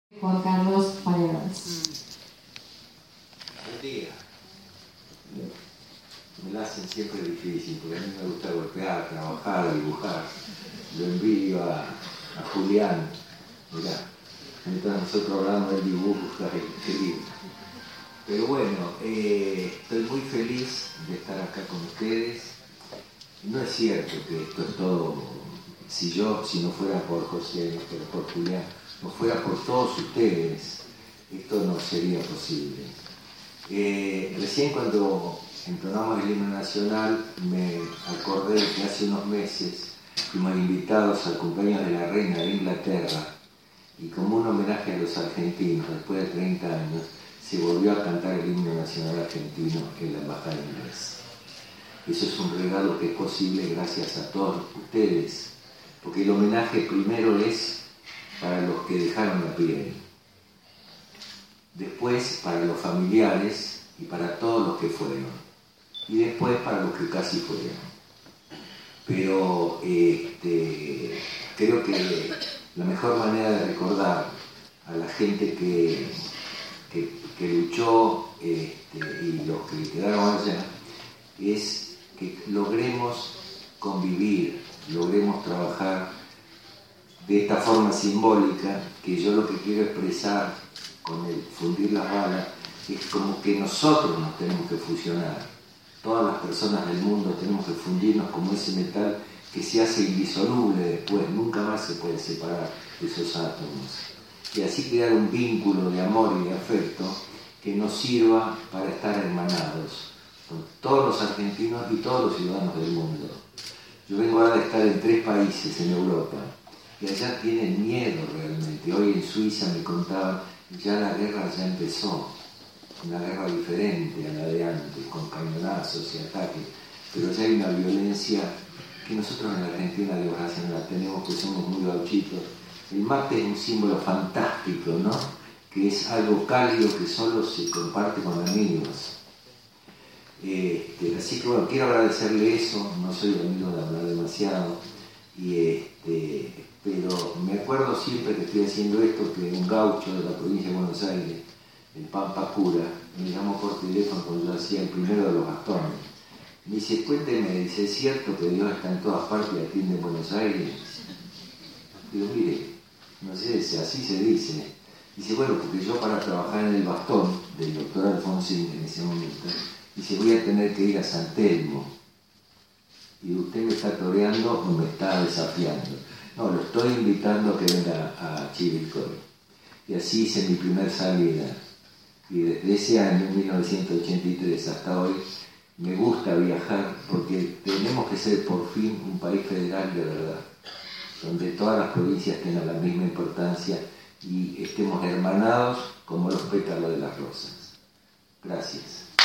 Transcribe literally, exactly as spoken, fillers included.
Juan Carlos Paredes. Buen día. Me la hacen siempre difícil, porque a mí me gusta golpear, trabajar, dibujar. Lo envidio a, a Julián. Mirá, mientras nosotros hablamos del dibujo, qué lindo. Pero bueno, eh, estoy muy feliz de estar acá con ustedes. No es cierto que esto es todo, si yo, si no fuera por José, no fuera por Julián, no fuera por todos ustedes, esto no sería posible. Eh, recién cuando entonamos el himno nacional me acordé que hace unos meses fuimos invitados al cumpleaños de la reina de Inglaterra y como un homenaje a los argentinos, después de treinta años, se volvió a cantar el himno nacional argentino en la embajada inglesa. Eso es un regalo que es posible gracias a todos ustedes, porque el homenaje primero es para los que dejaron la piel, después para los familiares y para todos los que fueron, y después para los que casi fueron. Pero este, creo que la mejor manera de recordar a la gente que, que, que luchó este, y los que quedaron allá es que logremos convivir, logremos trabajar de esta forma simbólica, que yo lo que quiero expresar con el fundir las balas es como que nosotros nos tenemos que fusionar. Todas las personas del mundo tenemos que fundirnos como ese metal que se hace indisoluble después, nunca más se puede separar esos átomos. Y así crear un vínculo de amor y de afecto que nos sirva para estar hermanados con todos los argentinos y todos los ciudadanos del mundo. Yo vengo ahora de estar en tres países en Europa y allá tienen miedo realmente. Hoy en Suiza me contaban, ya la guerra ya empezó, una guerra diferente a la de antes, con cañonazos y ataques, pero ya hay una violencia que nosotros en la Argentina de gracia no la tenemos, que somos muy gauchitos. El mate es un símbolo fantástico, ¿no? Que es algo cálido que solo se comparte con amigos. Este, así que bueno, quiero agradecerle eso, no soy amigo de hablar demasiado, y este, pero me acuerdo siempre que estoy haciendo esto que un gaucho de la provincia de Buenos Aires, el Pampa Cura, me llamó por teléfono cuando yo hacía el primero de los bastones. Me dice, cuénteme, dice, ¿es cierto que Dios está en todas partes y atiende en Buenos Aires? Digo, mire, no sé, así se dice. Dice, bueno, porque yo para trabajar en el bastón del doctor Alfonsín en ese momento, dice, voy a tener que ir a San Telmo. Y usted me está toreando o me está desafiando. No, lo estoy invitando a que venga a Chivilcoy. Y así hice mi primer salida. Y desde ese año, mil novecientos ochenta y tres, hasta hoy, me gusta viajar porque tenemos que ser por fin un país federal de verdad, donde todas las provincias tengan la misma importancia y estemos hermanados como los pétalos de las rosas. Gracias.